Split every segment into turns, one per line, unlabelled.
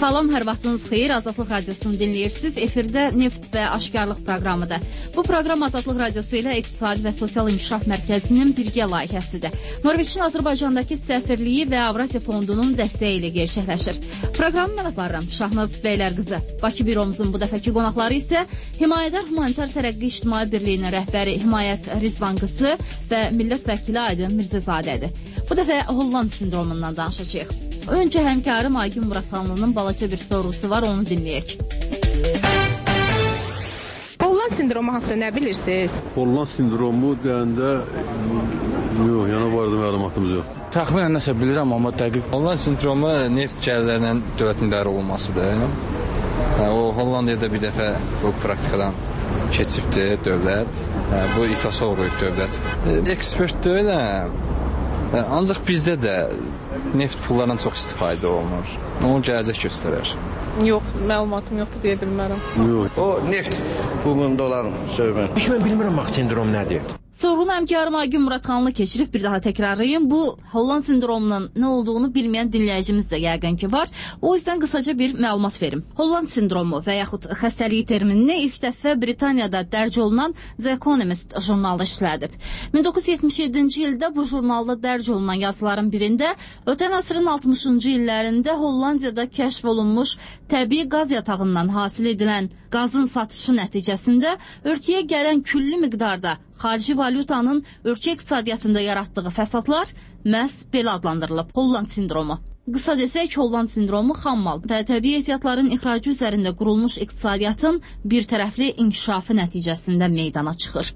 Salam, hər vaxtınız xeyir. Azadlıq Radiosunu dinləyirsiniz. Efirdə Neft və Aşkarlıq proqramıdır. Bu proqram Azadlıq Radiosu ilə İqtisadi və Sosial İnkişaf Mərkəzinin birgə layihəsidir. Norveçin Azərbaycandakı səfirliyi və Avrasiya Fondunun dəstəyi ilə gerçəkləşir. Proqramı mən aparıram, Şahnaz Bəylərqızı. Bakı büromuzun bu dəfəki qonaqları isə Himayədar Humanitar Tərəqqi İctimai Birliyinin rəhbəri Himayət Rizvanqısı və millət vəkili Aydın Mirzəcadədir. Bu dəfə Holland sindromundan danışacağıq. Öncə həmkarım Aygün Muratxanlının balaca bir sorusu var, onu dinləyək.
Holland sindromu haqqında nə bilirsiniz?
Holland sindromu deyəndə yox, yana barədə məlumatımız yox.
Təxminən nəsə bilirəm, amma dəqiq.
Holland sindromu neft gəlirlərinin dövlətin idarə olunmasıdır. O Hollandiyada bir dəfə bu praktikadan keçibdir dövlət. Bu iflasa uğrayıb dövlət. Ekspert deyiləm. Ancaq bizdə də neft pullarından çox istifadə olunur. Onu gələcək göstərər.
Yox, məlumatım yoxdur deyə bilmərəm.
Yox.
O neft pulunda olan söhbət.
Mən bilmirəm bax sindrom nədir.
Sorğunu həmkarım Aygün Muratxanlı keçirib, bir daha təkrarlayım. Bu Holland sindromunun nə olduğunu bilməyən dinləyicimiz də yəqin ki var. O yüzdən qısaca bir məlumat verim. Holland sindromu və yaxud xəstəliyi terminini ilk dəfə Britaniyada dərc olunan The Economist jurnalı işlədib. 1977-ci ildə bu jurnalda dərc olunan yazıların birində ötən əsrin 60-cı illərində Hollandiyada kəşf olunmuş təbii qaz yatağından hasil edilən qazın satışı nəticəsində ölkəyə gələn küllü miqdarda xarici valyutanın ölkə iqtisadiyyatında yaratdığı fəsadlar məhz belə adlandırılıb: Holland sindromu. Qısa desək, Holland sindromu xammal və təbii ehtiyatların ixracı üzərində qurulmuş iqtisadiyyatın bir tərəfli inkişafı nəticəsində meydana çıxır.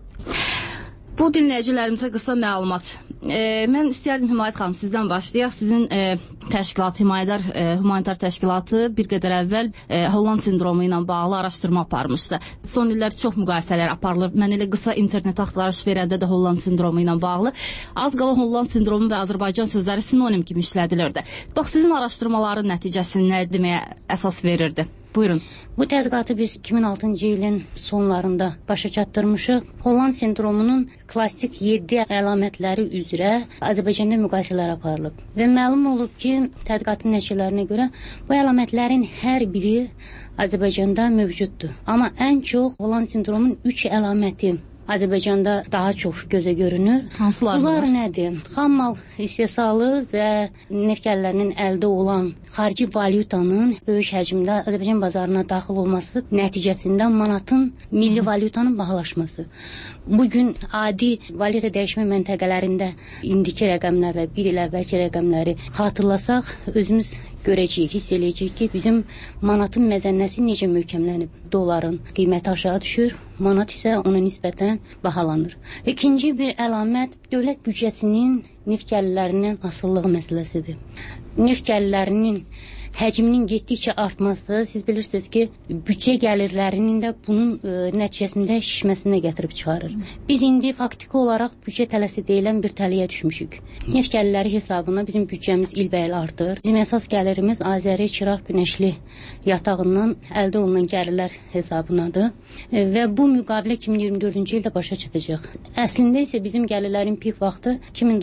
Bu dinləyicilərimizə qısa məlumat. Mən istəyərdim Himayət xanım sizdən başlayaq. Sizin təşkilat, Himayədar Humanitar Təşkilatı bir qədər əvvəl Holland sindromu ilə bağlı araşdırma aparmışdı. Son illər çox müqayisələr aparılır. Mən elə qısa internet axtarış verəndə də Holland sindromu ilə bağlı az qala Holland sindromu və Azərbaycan sözləri sinonim kimi işlədilirdi. Bax, sizin araşdırmaların nəticəsini nə deməyə əsas verirdi? Buyurun.
Bu tədqiqatı biz 2006-cı ilin sonlarında başa çatdırmışıq. Holland sindromunun klassik 7 əlamətləri üzrə Azərbaycanda müqayisələr aparılıb. Və məlum olub ki, tədqiqatın nəticələrinə görə bu əlamətlərin hər biri Azərbaycanda mövcuddur. Amma ən çox Holland sindromunun 3 əlaməti Azərbaycanda daha çox gözə görünür.
Hansılar
bunlar nədir? Xammal istehsalı və neft gəlirlərinin əldə olan xarici valyutanın böyük həcmdə Azərbaycan bazarına daxil olması nəticəsində manatın milli valyutanın bahalaşması. Bugün adi valyuta dəyişmə məntəqələrində indiki rəqəmlər və bir il əvvəlki rəqəmləri xatırlasaq, özümüz görəcəyik, hiss eləyəcəyik ki, bizim manatın məzənnəsi necə möhkəmlənib. Doların qiyməti aşağı düşür, manat isə ona nisbətən bahalanır. İkinci bir əlamət dövlət büdcəsinin neft gəlirlərindən asılılığı məsələsidir. Neft gəlirlərinin həcminin getdikcə artması, siz bilirsiniz ki, büdcə gəlirlərinin də bunun nəticəsində şişməsinə gətirib çıxarır. Biz indi faktiki olaraq büdcə tələsi deyilən bir tələyə düşmüşük. Neft gəlirləri hesabına bizim büdcəmiz ilbəil artır. Bizim əsas gəlirimiz Azəri Çıraq Günəşli yatağından əldə olunan gəlirlər hesabınadır və bu müqavilə 2024-cü ildə başa çatacaq. Əslində isə bizim gəlirlərin pik vaxtı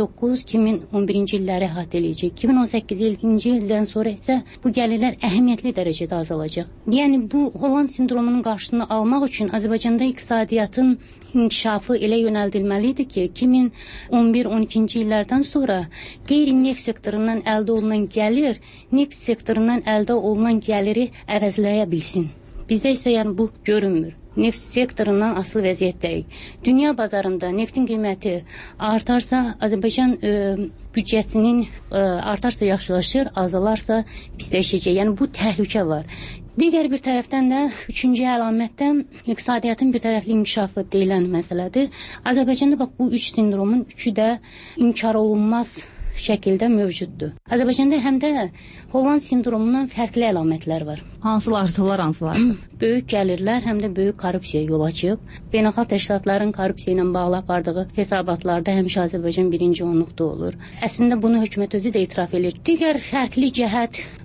2009-2011-ci illəri əhatə eləyəcək. 2018-ci ildən sonra isə bu gəlirlər əhəmiyyətli dərəcədə azalacaq. Yəni bu Holland sindromunun qarşısını almaq üçün Azərbaycanda iqtisadiyyatın inkişafı elə yönəldilməlidir ki, 2011-12-ci illərdən sonra qeyri-neft sektorundan əldə olunan gəlir neft sektorundan əldə olunan gəliri əvəzləyə bilsin. Bizdə isə yəni bu görünmür. Neft sektorundan asılı vəziyyətdəyik. Dünya bazarında neftin qiyməti artarsa, Azərbaycan büdcəsinin artarsa yaxşılaşır, azalarsa pisləşəcək. Yəni bu təhlükə var. Digər bir tərəfdən də üçüncü əlamətdə iqtisadiyyatın bir tərəfli inkişafı deyilən məsələdir. Azərbaycanda bax bu üç sindromun üçü də inkar olunmaz şəkildə mövcuddur. Azərbaycanda həm də Holland sindromundan fərqli əlamətlər var.
Hansılar?
Böyük gəlirlər, həm də böyük korrupsiya yol açıb. Beynəlxalq təşkilatların korrupsiya ilə bağlı apardığı hesabatlarda həmişə Azərbaycan birinci onluqda olur. Əslində bunu hökumət özü də etiraf edir. Digər fərqli cəhət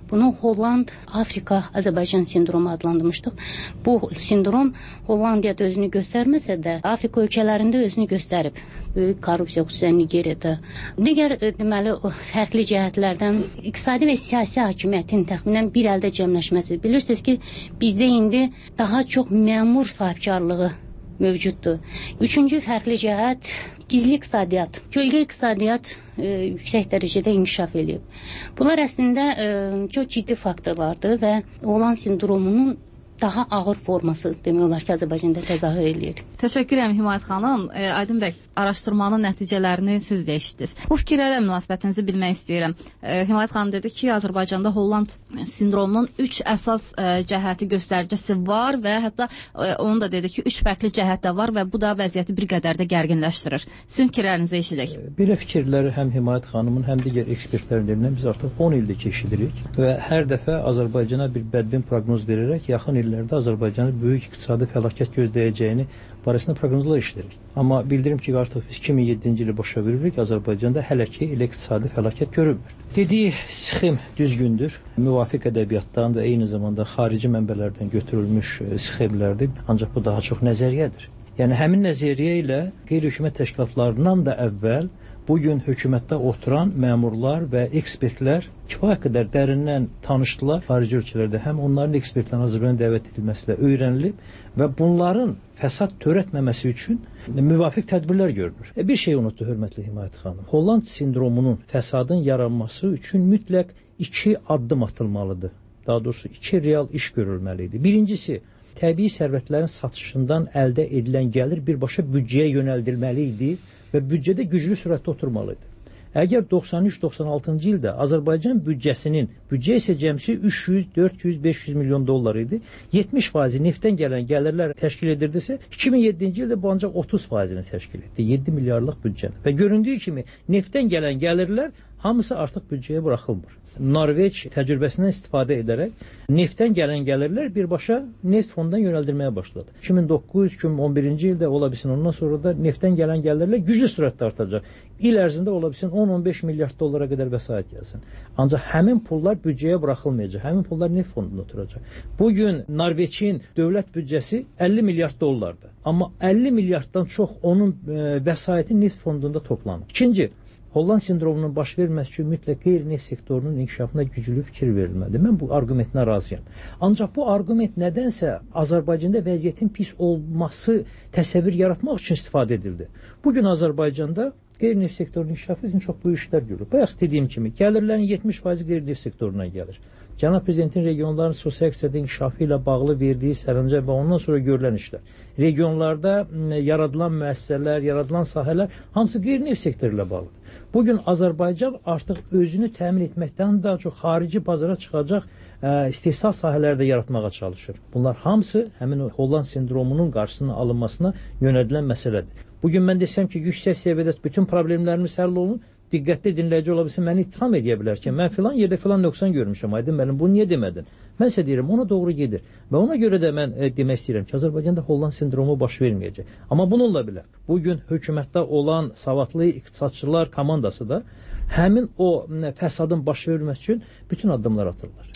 Bunu Holland-Afrika Azərbaycan sindromu adlandırmışdıq. Bu sindrom Hollandiyada özünü göstərməsə də, Afrika ölkələrində özünü göstərib. Böyük korrupsiya, xüsusən Nigeriyada. Digər deməli fərqli cəhətlərdən iqtisadi və siyasi hakimiyyətin təxminən bir əldə cəmləşməsi. Bilirsiniz ki, bizdə indi daha çox məmur sahibkarlığı mövcuddur. Üçüncü fərqli cəhət gizli iqtisadiyyat. Kölgə iqtisadiyyat yüksək dərəcədə inkişaf edib. Bunlar əslində çox ciddi faktorlardır və Holland sindromunun daha ağır forması demək olar ki, Azərbaycanda təzahür edir.
Təşəkkür edirəm Himayət xanım. Aydın bəy, araşdırmanın nəticələrini siz də eşitdiniz. Bu fikirlərə münasibətinizi bilmək istəyirəm. Himayət xanım dedi ki, Azərbaycanda Holland sindromunun 3 əsas cəhəti göstəricisi var və hətta onu da dedi ki, 3 fərqli cəhət də var və bu da vəziyyəti bir qədər də gərginləşdirir. Sizin fikirlərinizi eşidək.
Belə fikirləri həm Himayət xanımın, həm digər ekspertlərin dilindən biz artıq 10 ildir ki, eşidirik və hər dəfə Azərbaycana bir bədbin proqnoz verərək yaxın illərdə Azərbaycanı böyük iqtisadi fəlakət gözləyəcəyini barəsində proqnozlar eşidirik. Amma bildirim ki, artıq biz 2007-ci ili başa veririk, Azərbaycanda hələ ki elə iqtisadi fəlakət görünmür. Dediyi sxem düzgündür. Müvafiq ədəbiyyatdan və eyni zamanda xarici mənbələrdən götürülmüş sxemlərdir. Ancaq bu daha çox nəzəriyyədir. Yəni həmin nəzəriyyə ilə qeyri-hökumət təşkilatlarından da əvvəl bugün hökumətdə oturan məmurlar və ekspertlər kifayət qədər dərindən tanışdılar. Xarici ölkələrdə həm onların ekspertlərin Azərbaycana dəvət edilməsilə öyrənilib və bunların fəsad törətməməsi üçün müvafiq tədbirlər görülür. Bir şey unutdu hörmətli Himayət xanım. Holland sindromunun fəsadın yaranması üçün mütləq 2 addım atılmalıdır. Daha doğrusu 2 real iş görülməlidir. Birincisi, təbii sərvətlərin satışından əldə edilən gəlir birbaşa büdcəyə yönəldilməli idi və büdcədə güclü sürətdə oturmalıydı. Əgər 93-96-cı ildə Azərbaycan büdcə isə cəmsi 300, 400, 500 milyon dollar idi, 70% neftdən gələn gəlirlər təşkil edirdisə, 2007-ci ildə bu ancaq 30%-ni təşkil etdi, 7 milyarlıq büdcəni. Və göründüyü kimi neftdən gələn gəlirlər hamısı artıq büdcəyə buraxılmır. Norveç təcrübəsindən istifadə edərək neftdən gələn gəlirlər birbaşa neft fondundan yönəldirməyə başladı. 2009-2011-ci ildə ola bilsin, ondan sonra da neftdən gələn gəlirlər güclü sürətdə artacaq. İl ərzində ola bilsin 10-15 milyard dollara qədər vəsait gəlsin. Ancaq həmin pullar büdcəyə buraxılmayacaq. Həmin pullar neft fondunda oturacaq. Bugün Norveçin dövlət büdcəsi 50 milyard dollardır. Amma 50 milyarddan çox onun vəsaiti neft fondunda toplanır. İkinci, Holland sindromunun baş verməsi üçün mütləq qeyri-neft sektorunun inkişafına güclü fikir verilməlidir. Mən bu arqumentinə razıyam. Ancaq bu arqument nədənsə Azərbaycanda vəziyyətin pis olması təsəvvür yaratmaq üçün istifadə edildi. Bugün Azərbaycanda qeyri-neft sektorunun inkişafı üçün çox böyük işlər görülür. Bayaq dediyim kimi, gəlirlərin 70% qeyri-neft sektorundan gəlir. Cənab Prezidentin regionların sosial-iqtisadi inkişafı ilə bağlı verdiyi sərəncam və ondan sonra görülən işlər. Regionlarda yaradılan müəssisələr, yaradılan sahələr hamısı qeyri-neft sektoru ilə bağlıdır. Bugün Azərbaycan artıq özünü təmin etməkdən daha çox xarici bazara çıxacaq istehsal sahələrdə yaratmağa çalışır. Bunlar hamısı həmin Holland sindromunun qarşısının alınmasına yönədilən məsələdir. Bugün mən desəm ki, yüksək səviyyədə bütün problemlərimiz həll olunur, diqqətli dinləyici ola bilsin, məni ittiham edə bilər ki, mən filan yerdə filan nöqsan görmüşəm, Aydın müəllim, bunu niyə demədin? Mən isə deyirəm, ona doğru gedir. Və ona görə də mən demək istəyirəm ki, Azərbaycanda Holland sindromu baş verməyəcək. Amma bununla belə, bugün hökumətdə olan savadlı iqtisadçılar komandası da həmin o fəsadın baş verilməsi üçün bütün addımlar atırlar.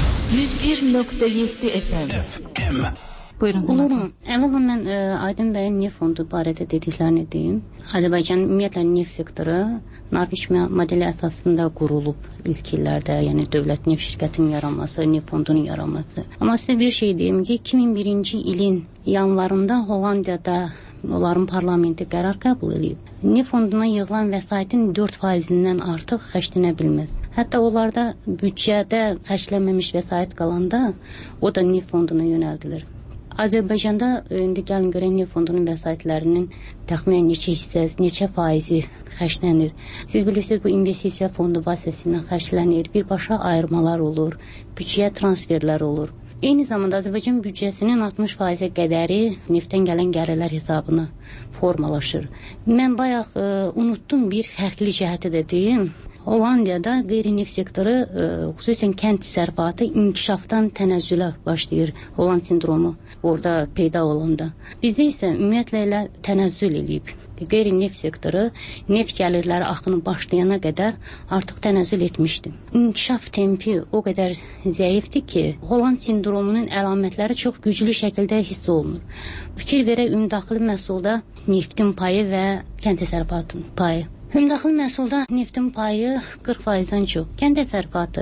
101.7 FM.
Buyurun.
Olurum. Əvvəla mən Aydın bəyin neft fondu barədə dediklərini deyim. Azərbaycan ümumiyyətlə neft sektoru Norveç modeli əsasında qurulub ilk illərdə, yəni dövlət neft şirkətinin yaranması, neft fondunun yaranması. Amma sizə bir şey deyim ki, 2001-ci ilin yanvarında Hollandiyada onların parlamenti qərar qəbul edib. Neft fonduna yığılan vəsaitin 4%-dən artıq xərclənə bilməz. Hətta onlarda büdcədə xərclənməmiş vəsait qalanda o da neft fonduna yönəldilir. Azərbaycanda indi gəlin görək neft fondunun vəsaitlərinin təxminən neçə hissəsi, neçə faizi xərclənir. Siz bilirsiniz, bu investisiya fondu vasitəsilə xərclənir, birbaşa ayırmalar olur, büdcəyə transferlər olur. Eyni zamanda Azərbaycan büdcəsinin 60% qədəri neftdən gələn gəlirlər hesabına formalaşır. Mən bayaq unutdum bir fərqli cəhəti də deyim. Hollandiyada qeyri-neft sektoru, xüsusən kənd təsərrüfatı inkişafdan tənəzzülə başlayır. Holland sindromu orada peyda olanda. Bizdə isə ümumiyyətlə elə tənəzzül eləyib. qeyri-neft sektoru neft gəlirləri axını başlayana qədər artıq tənəzzül etmişdi. İnkişaf tempi o qədər zəifdir ki, Holland sindromunun əlamətləri çox güclü şəkildə hiss olunur. Fikir verək, ümumdaxili məhsulda neftin payı və kənd təsərrüfatının payı. Ümumdaxili məhsulda neftin payı 40%-dən çox. Kənd təsərrüfatı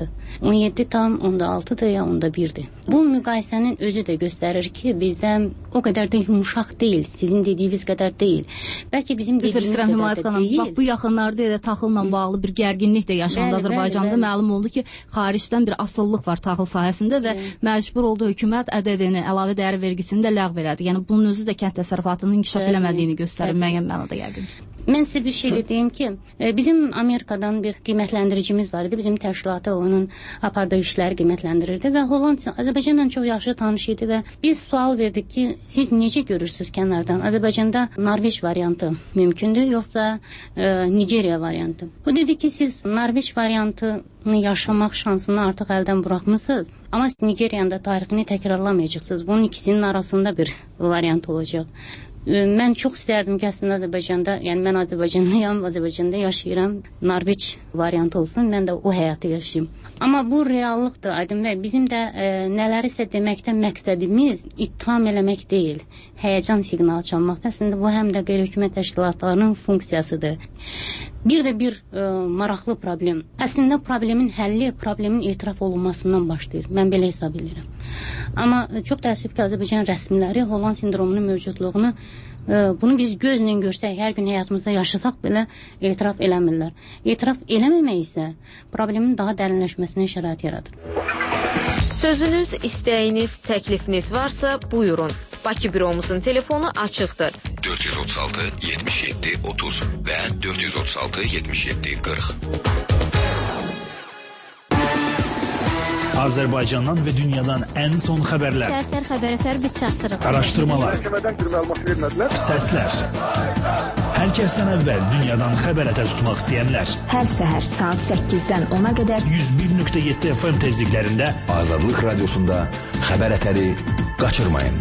17,6-dır ya 1-dir. Bu müqayisənin özü də göstərir ki, bizdə o qədər də yumuşaq deyil, sizin dediyiniz qədər deyil. Bəlkə bizim dediyimiz qədər də deyil.
Bax, bu yaxınlarda elə taxılla bağlı bir gərginlik də yaşandı Azərbaycanda. Məlum oldu ki, xaricdən bir asıllıq var taxıl sahəsində və məcbur oldu hökumət ƏDV-ni, əlavə dəyər vergisini də ləğv elədi. Yəni bunun özü də kənd təsərrüfatının inkişaf eləmədiyini göstərir müəyyən mənada yəqin ki.
Mən sizə bir şey deyim ki, bizim Amerikadan bir qiymətləndiricimiz var idi. Bizim təşkilatı onun apardığı işləri qiymətləndirirdi və Holland Azərbaycanla çox yaxşı tanış idi və biz sual verdik ki, siz necə görürsünüz kənardan? Azərbaycanda Norveç variantı mümkündür, yoxsa Nigeriya variantı? O dedi ki, siz Norveç variantını yaşamaq şansını artıq əldən buraxmısınız. Amma Nigeriyanın da tarixini təkrarlamayacaqsınız. Bunun ikisinin arasında bir variant olacaq. Mən çox istərdim ki, əslində Azərbaycanda, yəni mən Azərbaycanlıyam, Azərbaycanda yaşayıram, Norveç variantı olsun, mən də o həyatı yaşayayım. Amma bu reallıqdır, Aydın bəy. Bizim də nələrisə deməkdə məqsədimiz ittiham eləmək deyil, həyəcan siqnalı çalmaq. Əslində bu həm də qeyri-hökumət təşkilatlarının funksiyasıdır. Bir də bir maraqlı problem. Əslində problemin həlli, problemin etiraf olunmasından başlayır. Mən belə hesab edirəm. Amma çox təəssüf ki, Azərbaycan rəsmiləri Holland sindromunun mövcudluğunu, bunu biz gözlə görsək, hər gün həyatımızda yaşasaq belə etiraf eləmirlər. Etiraf eləməmək isə problemin daha dərinləşməsinə şərait yaradır.
Sözünüz, istəyiniz, təklifiniz varsa buyurun. Bakı büromuzun telefonu açıqdır.
436 77 30 və 436 77 40.
Azərbaycandan və dünyadan ən son xəbərlər.
Səhər xəbərlər biz çatdırırıq.
Araşdırmalar. Səslər. Hər kəsdən əvvəl dünyadan xəbər ətər tutmaq istəyənlər.
Hər səhər saat 8-dən 10-a qədər
101.7 FM tezliklərində
Azadlıq Radiosunda xəbər ətəri qaçırmayın.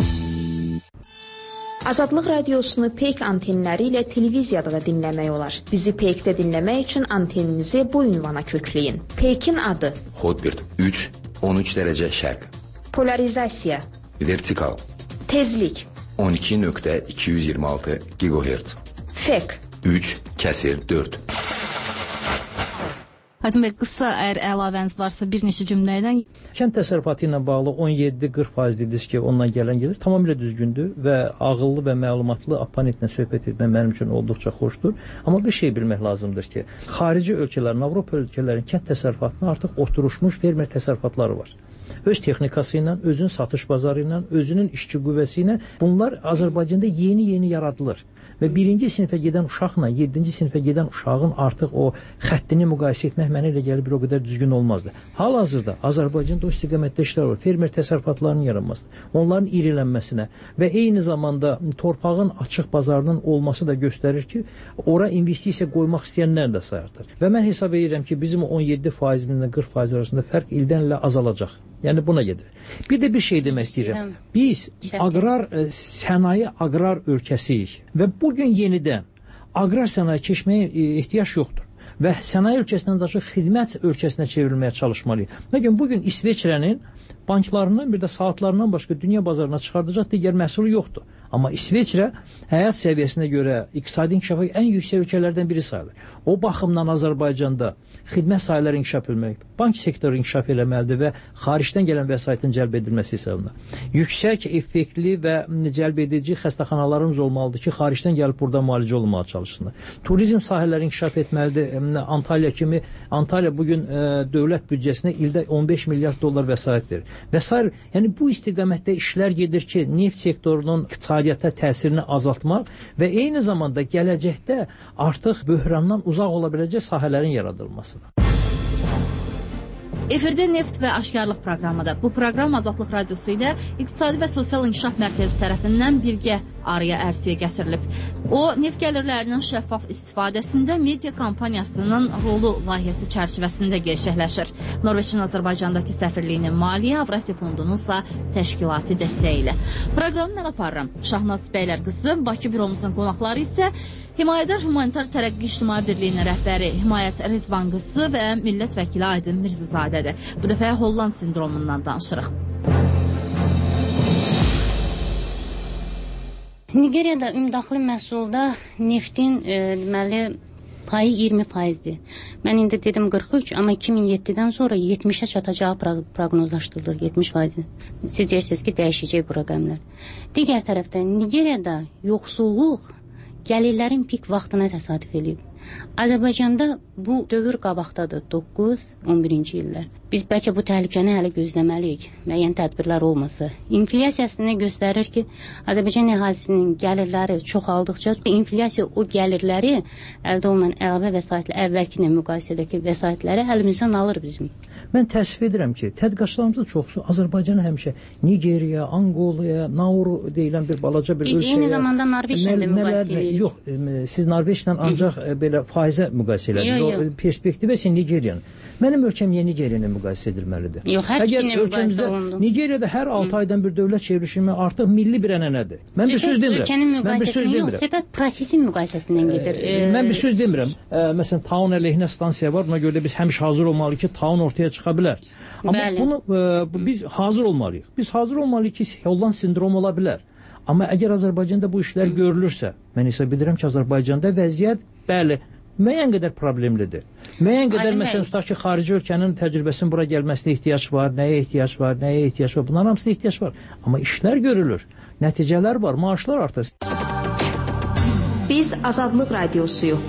Azadlıq Radiosunu Peyk antenləri ilə televiziyada da dinləmək olar. Bizi Peykdə dinləmək üçün anteninizi bu ünvana kökləyin. Peykin adı:
Hotbird 3, 13 dərəcə şərq.
Polarizasiya:
Vertikal.
Tezlik:
12.226 GHz.
Fek:
3/4.
Aydın bəy, qısa əgər əlavəniz varsa bir neçə cümlə ilə.
Kənd təsərrüfatı ilə bağlı 17-40% dediniz ki, ondan gələn gelir. Tamamilə düzgündür və ağıllı və məlumatlı opponentlə söhbət etmək mənim üçün olduqca xoşdur. Amma bir şey bilmək lazımdır ki, xarici ölkələrin, Avropa ölkələrinin kənd təsərrüfatına artıq oturuşmuş fermer təsərrüfatları var. Öz texnikası ilə, özünün satış bazarı ilə, özünün işçi qüvvəsi ilə bunlar Azərbaycanda yeni yaradılır. Və 1-ci sinifə gedən uşaqla 7-ci sinifə gedən uşağın artıq o xəttini müqayisə etmək mənə elə gəlir bir o qədər düzgün olmazdı. Hal-hazırda Azərbaycanda o istiqamətdə işlər var. Fermer təsərrüfatlarının yaranmasına, onların irilənməsinə və eyni zamanda torpağın açıq bazarının olması da göstərir ki, ora investisiya qoymaq istəyənlər də sayardır. Və mən hesab edirəm ki, bizim 17% ilə 40% arasında fərq ildən ilə azalacaq. Yəni buna gedir. Bir də bir şey demək istəyirəm. Biz sənaye aqrar ölkəsiyik və bugün yenidən aqrar sənaye keçməyə ehtiyac yoxdur. Və sənaye ölkəsindən daşıq xidmət ölkəsinə çevrilməyə çalışmalıyıq. Məgən bugün İsveçrənin banklarından bir də saatlarından başqa dünya bazarına çıxardacaq digər məhsulu yoxdur. Amma İsveçrə həyat səviyyəsinə görə iqtisadi inkişafı ən yüksək ölkələrdən biri sayılır. O baxımdan Azərbaycanda xidmət sahələri inkişaf etmək, bank sektoru inkişaf eləməlidir və xaricdən gələn vəsaitin cəlb edilməsi hesabına. Yüksək, effektli və cəlb edici xəstəxanalarımız olmalıdır ki, xaricdən gəlib burada müalicə olunmağa çalışsınlar. Turizm sahələri inkişaf etməlidir. Antalya kimi, Antalya bugün dövlət büdcəsinə ildə 15 milyard dollar vəsait verir. Və sair, yəni bu istiqamətdə işlər gedir ki, neft sektorunun iqtisadiyyata təsirini azaltmaq və eyni zamanda gələcəkdə artıq böhrandan uzaq ola biləcək sahələrin yaradılmasıdır.
Efirdə Neft və Aşkarlıq proqramıdır. Bu proqram Azadlıq Radiosu ilə İqtisadi və Sosial İnkişaf Mərkəzi tərəfindən birgə araya ərsəyə gətirilib. O, neft gəlirlərinin şəffaf istifadəsində media kampaniyasının rolu layihəsi çərçivəsində gerçəkləşir. Norveçin Azərbaycandakı səfirliyinin maliyyə, Avrasiya fondunun ise təşkilati dəstəyi ilə. Proqramı nə aparıram? Şahnaz Bəylər qızı, Bakı büromuzun qonaqları isə Himayədar Humanitar Tərəqqi İctimai Birliyinin rəhbəri Himayət Rezvan qızı və millət vəkili Aydın Mirzizadədir. Bu dəfə Holland sindromundan danışırıq.
Nigeriyada ümumdaxili məhsulda neftin deməli payı 20%'dir. Mən indi dedim 43, amma 2007'den sonra 70'e çatacağı proqnozlaşdırılır, 70%. Siz deyirsiniz ki, dəyişəcək bu rəqəmlər. Digər tərəfdən Nigeriyada yoxsulluq gəlirlərin pik vaxtına təsadüf edib. Azərbaycanda bu dövr qabaqdadır, 9-11-ci illər. Biz bəlkə bu təhlükəni hələ gözləməliyik, müəyyən tədbirlər olmasa. İnflyasiyasını göstərir ki, Azərbaycan əhalisinin gəlirləri çoxaldıqca, inflyasiya o gəlirləri əldə olunan əlavə vəsaitlə əvvəlki ilə müqayisədəki vəsaitləri əlimizdən alır bizim.
Mən təəssüf edirəm ki, tədqiqatçılarımızın çoxsu Azərbaycanı həmişə Nigeriya, Angolaya, Nauru deyilən bir balaca bir
biz
ölkəyə...
Biz eyni zamanda Norveçlə də müqayisə edirik.
Yox, siz Norveçlə ancaq belə faizə müqayisə edirsiniz. O perspektivə sən Nigeriyanın. Mənim ölkəm niyə Nigeriya ilə müqayisə edilməlidir?
Yox, hər ikisi ilə müqayisə olundu.
Nigeriyada hər 6 aydan bir dövlət çevrilişi artıq milli bir ənənədir. Mən bir söz demirəm. Mən bir söz demirəm.
Söhbət prosesin müqayisəsindən gedir.
Mən bir söz demirəm. Məsələn, taun əleyhinə stansiya var. Buna görə də biz həmişə hazır olmalıyıq ki, taun ortaya çıxa bilər. Amma bunu biz hazır olmalıyıq. Biz hazır olmalıyıq ki, Holland sindromu ola bilər. Amma əgər Azərbaycanda bu işlər görülürsə, mən hesab edirəm ki, Azərbaycanda vəziyyət bəli, müəyyən qədər problemlidir. Müəyyən qədər məsələn tutaq ki, xarici ölkənin təcrübəsinin bura gəlməsinə ehtiyac var, nəyə ehtiyac var, nəyə ehtiyac var, bunların hamısına ehtiyac var. Amma işlər görülür, nəticələr var, maaşlar artır.
Biz Azadlıq Radiosuyuq.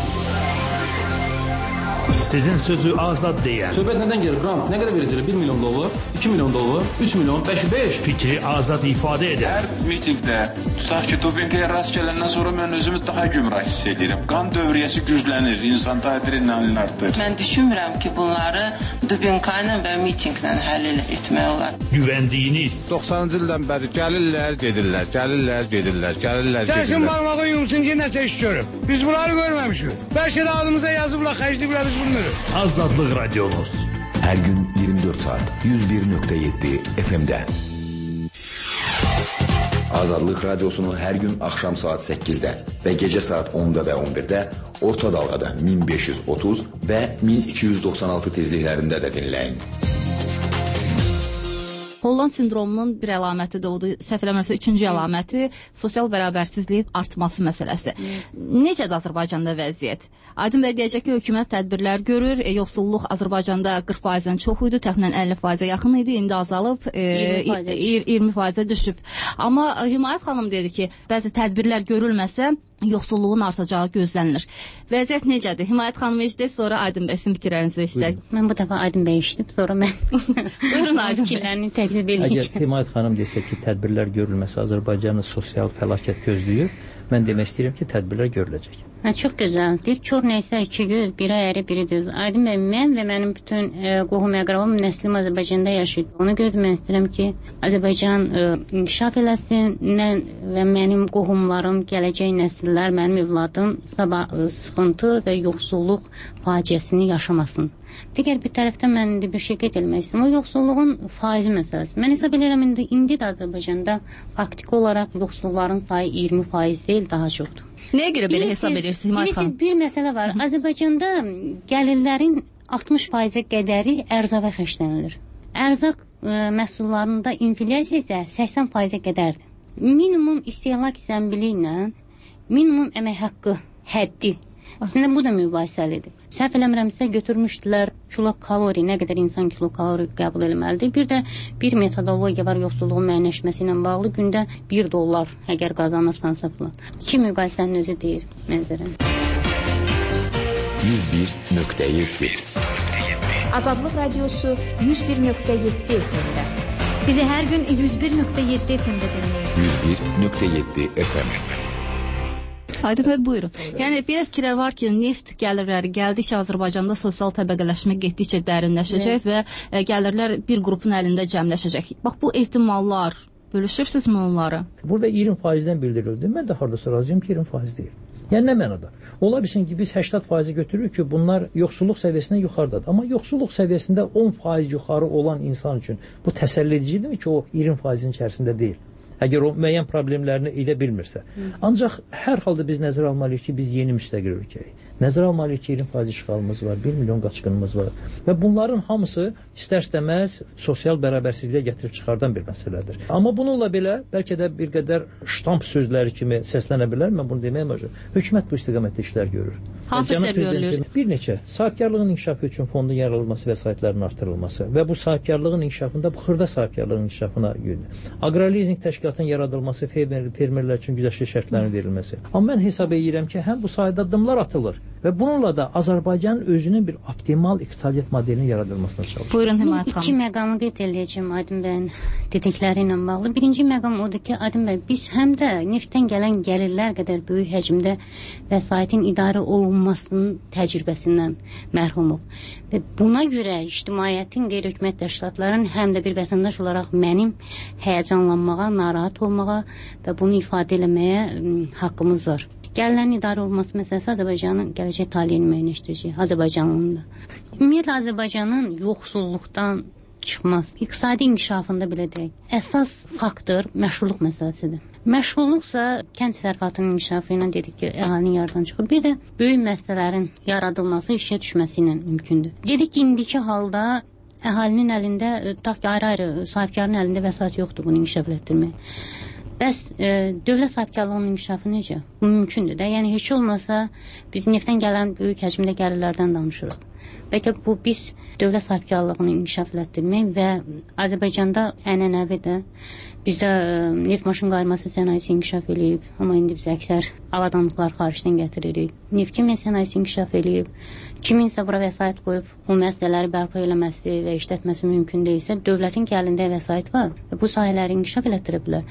Sizin sözü azad deyən.
Söhbət nədən gelir? Qrant, nə qədər verəcəklər? 1 milyon dollar, 2 milyon dollar, 3 milyon, 5.
Fikri azad ifadə edən.
Hər mitingdə, tutaq ki, dopinqaya rast gələndən sonra mən özümü daha gümrah hiss edirəm. Qan dövriyyəsi güclənir, insanda adrenalin artır.
Mən düşünmürəm ki, bunları dopinqayla və mitinglə həll etmək olar.
Güvəndiyiniz.
90-cı ildən bəri gəlirlər, gedirlər, gəlirlər, gedirlər, gəlirlər, gedirlər.
Gəlsin barmağı yumsun ki, nəsə iş görüb. Biz bunları görməmişik. Bəlkə də adımıza yazıblar, xərcliyiblər, biz bunu.
Azadlıq Radyonuz.
Hər gün 24 saat 101.7 FM-də. Azadlıq Radyosunu hər gün axşam saat 8-də və gecə saat 10-da və 11-də orta dalğada 1530 və 1296 tezliklərində də dinləyin.
Holland sindromunun bir əlaməti də odur, səhv eləmirəmsə 3-cü əlaməti sosial bərabərsizliyin artması məsələsi. Necədir Azərbaycanda vəziyyət? Aydın bəy deyəcək ki, hökumət tədbirlər görür, yoxsulluq Azərbaycanda 40%-dən çox idi, təxminən 50%-ə yaxın idi, indi azalıb 20%-ə düşüb. Amma Himayət xanım dedi ki, bəzi tədbirlər görülməsə yoxsulluğun artacağı gözlənilir. Vəziyyət necədir? Himayət xanım eşidək, sonra Aydın bəy sizin fikirlərinizi eşidək.
Mən bu dəfə Aydın bəy eşidib, sonra mən
buyurun Aydın bəy.
Əgər Himayət xanım desə ki, tədbirlər görülməsə Azərbaycanı sosial fəlakət gözləyir, mən demək istəyirəm ki, tədbirlər görüləcək.
Çox gözəl. Deyir, kör nəysə 2 göz, biri əyri, biri düz. Aydın bəy, mən və mənim bütün qohum əqrabam nəslim Azərbaycanda yaşayır. Ona görə də mən istəyirəm ki, Azərbaycan inkişaf eləsin, mən və mənim qohumlarım, gələcək nəsillər, mənim övladım sabah sıxıntı və yoxsulluq faciəsini yaşamasın. Digər bir tərəfdən mən indi bir şey qeyd etmək istəyirəm. O yoxsulluğun faizi məsələsi. Mən hesab edirəm indi də Azərbaycanda faktiki olaraq yoxsulların sayı 20% deyil, daha çoxdur.
Nəyə görə belə hesab edirsiniz Himayət xanım?
Bir məsələ var. Azərbaycanda gəlirlərin 60%-ə qədəri ərzağa xərclənilir. Ərzaq məhsullarında inflyasiya isə 80%-ə qədərdir. Minimum istehlak zəmbili ilə minimum əmək haqqı həddi. Aslında bu da mübahisəlidir. Səhv eləmirəmsə götürmüşdülər kilokalori, nə qədər insan kilokalori qəbul etməlidir. Bir də bir metodologiya var yoxsulluğun müəyyənləşməsi ilə bağlı. Gündə $1 əgər qazanırsansa falan. İki müqayisənin özü deyir mənzərəni.
101.7
Azadlıq Radiosu 101.7 FM-də.
Bizi hər gün 101.7 FM-də dinləyin.
101.7 FM.
Aydın bəy, buyurun. Yəni, bir fikirlər var ki, neft gəlirləri gəldikcə Azərbaycanda sosial təbəqələşmə getdikcə dərinləşəcək və gəlirlər bir qrupun əlində cəmləşəcək. Bax, bu ehtimallar bölüşürsünüzmü onları?
Burada 20%-dən bildirildi. Mən də hardasa razıyam ki, 20% deyil. Yəni nə mənada? Ola bilsin ki, biz 80% götürürük ki, bunlar yoxsulluq səviyyəsindən yuxarıdadır. Amma yoxsulluq səviyyəsində 10% yuxarı olan insan üçün bu təsəlli edicidirmi ki, o 20%-in içərisində deyil? Əgər o müəyyən problemlərini edə bilmirsə. Ancaq hər halda biz nəzərə almalıyıq ki, biz yeni müstəqil ölkəyik. Nəzərə almalıyıq ki, 20% işğalımız var, 1 milyon qaçqınımız var və bunların hamısı istər-istəməz sosial bərabərsizliyə gətirib çıxardan bir məsələdir. Amma bununla belə bəlkə də bir qədər ştamp sözləri kimi səslənə bilər. Mən bunu deməyə məcbur. Hökumət bu istiqamətdə işlər görür.
Hansı işlər görülür?
Bir neçə sahibkarlığın inkişafı üçün fondun yaradılması vəsaitlərin artırılması və bu sahibkarlığın inkişafında bu xırda sahibkarlığın inkişafına yönəlir. Aqrolizing təşkilatının yaradılması, fermerlər üçün güzəştli şərtlərin verilməsi. Amma mən hesab edirəm ki, həm bu sayda addımlar atılır və bununla da Azərbaycanın özünün bir optimal iqtisadiyyat modelinin yaradılmasına çalışır.
Buyurun Himayət xanım.
İki məqamı qeyd edəcəm Aydın bəyin dedikləri ilə bağlı. Birinci məqam odur ki, Aydın bəy, biz həm də neftdən gələn gəlirlər qədər böyük həcmdə vəsaitin idarə olunmasının təcrübəsindən mərhumuq. Və buna görə ictimaiyyətin, qeyri-hökumət təşkilatların həm də bir vətəndaş olaraq mənim həyəcanlanmağa, narahat olmağa və bunu ifadə eləməyə haqqımız var. Gəlirlərin idarə olunması məsələsi Azərbaycanın gələcək taleyini müəyyənləşdirəcək, Azərbaycanlının da. Ümumiyyətlə Azərbaycanın yoxsulluqdan çıxmaz, iqtisadi inkişafında belə deyək, əsas faktor məşğulluq məsələsidir. Məşğulluqsa kənd təsərrüfatının inkişafı ilə dedik ki, əhalinin yaradan çıxır. Bir də böyük məsələlərin yaradılması, işə düşməsi ilə mümkündür. Dedik ki, indiki halda əhalinin əlində, tutaq ki, ayrı-ayrı sahibkarın əlində vəsait yoxdur bunu inkişaf etdirmək. Bəs dövlət sahibkarlığının inkişafı necə? Bu mümkündür də. Yəni heç olmasa biz neftdən gələn böyük həcmdə gəlirlərdən danışırıq. Bəlkə bu biz dövlət sahibkarlığını inkişaf etdirmək və Azərbaycanda ənənəvidir. Bizdə neft maşın qayırması sənayesi inkişaf eləyib, amma indi biz əksər avadanlıqlar xaricdən gətiririk. Neft kimya sənayesi inkişaf eləyib. Kiminsə bura vəsait qoyub bu məsələləri bərpa eləməsi və işlətməsi mümkün deyilsə, dövlətin əlində vəsait var və bu sahələri inkişaf elətdirə bilər.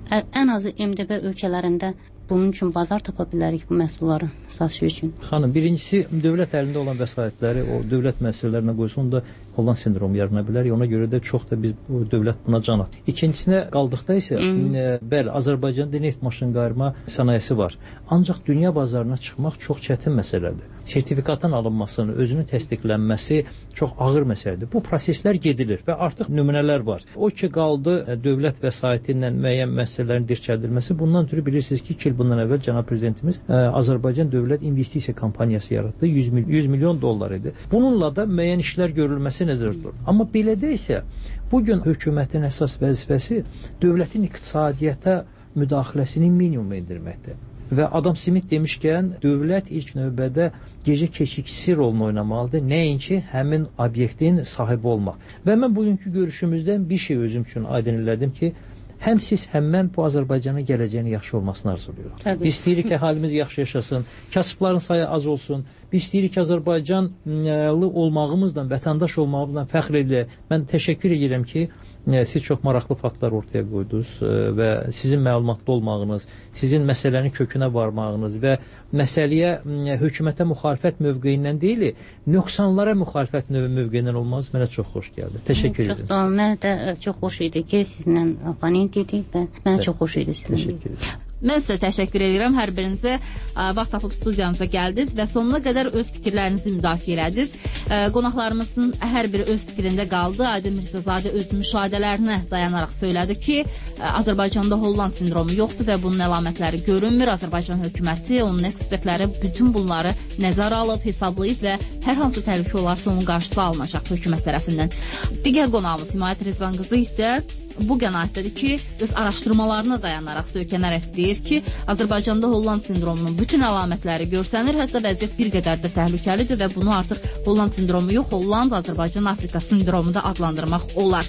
Ən azı MDB ölkələrində bunun üçün bazar tapa bilərik bu məhsulları satışı üçün.
Xanım, birincisi dövlət əlində olan vəsaitləri o dövlət məsələlərinə qoysun da Holland sindromu yarana bilər. Ona görə də çox da biz bu dövlət buna can atır. İkincisinə qaldıqda isə bəli, Azərbaycanda neft maşın qayırma sənayesi var. Ancaq dünya bazarına çıxmaq çox çətin məsələdir. Sertifikatın alınmasını, özünün təsdiqlənməsi çox ağır məsələdir. Bu proseslər gedilir və artıq nümunələr var. O ki qaldı dövlət vəsaiti ilə müəyyən məsələlərin dirçəldilməsi. Bundan ötürü bilirsiniz ki, 2 il bundan əvvəl cənab prezidentimiz Azərbaycan Dövlət İnvestisiya Kampaniyası yaratdı. 100 milyon dollar idi. Bununla da müəyyən işlər görülməsi nəzərdə tutulur. Amma belə də isə bugün hökumətin əsas vəzifəsi dövlətin iqtisadiyyata müdaxiləsini minimuma endirməkdir. Və Adam Smith demişkən, dövlət ilk növbədə gecə keşikçisi rolunu oynamalıdır, nəinki həmin obyektin sahibi olmaq. Və mən bugünkü görüşümüzdən bir şey özüm üçün aydın elədim ki, həm siz, həm mən bu Azərbaycanın gələcəyinin yaxşı olmasını arzuluyoruz. Biz istəyirik ki, əhalimiz yaxşı yaşasın, kasıbların sayı az olsun. Biz istəyirik ki, Azərbaycanlı olmağımızdan, vətəndaş olmağımızdan fəxr edək. Mən təşəkkür edirəm ki, siz çox maraqlı faktlar ortaya qoydunuz və sizin məlumatlı olmağınız, sizin məsələnin kökünə varmağınız və məsələyə hökumətə müxalifət mövqeyindən deyil, nöqsanlara müxalifət mövqeyindən olmanız mənə çox xoş gəldi. Təşəkkür edirəm.
Mənə də çox xoş idi ki, sizinlə oponent idik və mənə çox xoş idi sizinlə.
Təşəkkür edirəm.
Mən sizə təşəkkür edirəm. Hər birinizə vaxt tapıb studiyamıza gəldiniz və sonuna qədər öz fikirlərinizi müdafiə elədiniz. Qonaqlarımızın hər biri öz fikrində qaldı. Aydın Mirzəzadə öz müşahidələrinə dayanaraq söylədi ki, Azərbaycanda Holland sindromu yoxdur və bunun əlamətləri görünmür. Azərbaycan hökuməti, onun ekspertləri bütün bunları nəzərə alıb, hesablayıb və hər hansı təhlükə olarsa onun qarşısı alınacaq hökumət tərəfindən. Digər qonağımız Himayət Rizvan qızı isə bu qənaətdədir ki, öz araşdırmalarına dayanaraq söykənərək deyir ki, Azərbaycanda Holland sindromunun bütün əlamətləri görsənir, hətta vəziyyət bir qədər də təhlükəlidir və bunu artıq Holland sindromu yox, Holland, Azərbaycan, Afrika sindromu da adlandırmaq olar.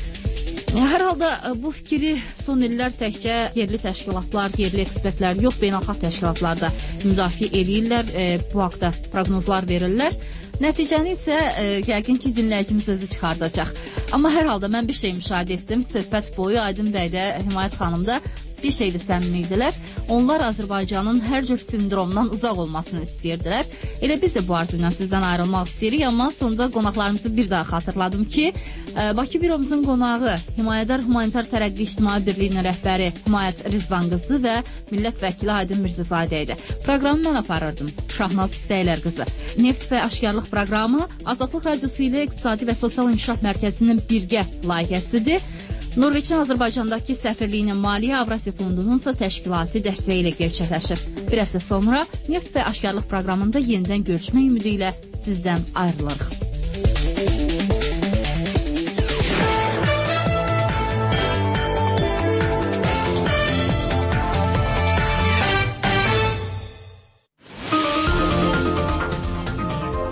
Hər halda bu fikri son illər təkcə yerli təşkilatlar, yerli ekspertlər yox, beynəlxalq təşkilatlar da müdafiə edirlər, bu haqda proqnozlar verirlər. Nəticəni isə yəqin ki, dinləyicimiz özü çıxardacaq. Amma hər halda mən bir şey müşahidə etdim. Söhbət boyu Aydın bəy də, Himayət xanım da bir şeydə səmimi idilər. Onlar Azərbaycanın hər cür sindromdan uzaq olmasını istəyirdilər. Elə biz də bu arzu ilə sizdən ayrılmaq istəyirik, amma sonunda qonaqlarımızı bir daha xatırladım ki, Bakı büromuzun qonağı Himayədar Humanitar Tərəqqi İctimai Birliyinin rəhbəri Himayət Rizvan qızı və millət vəkili Aydın Mirzəzadə idi. Proqramı mən aparırdım. Şahnaz Dəylər qızı. Neft və aşkarlıq proqramı Azadlıq Radiosu ilə İqtisadi və Sosial İnkişaf Mərkəzinin birgə layihəsidir. Norveçin Azərbaycandakı səfirliyinin Maliyyə Avrasiya Fondunun isə təşkilati dəstəyi ilə gerçəkləşir. Bir həftə sonra Neft və aşkarlıq proqramında yenidən görüşmək ümidi ilə sizdən ayrılırıq.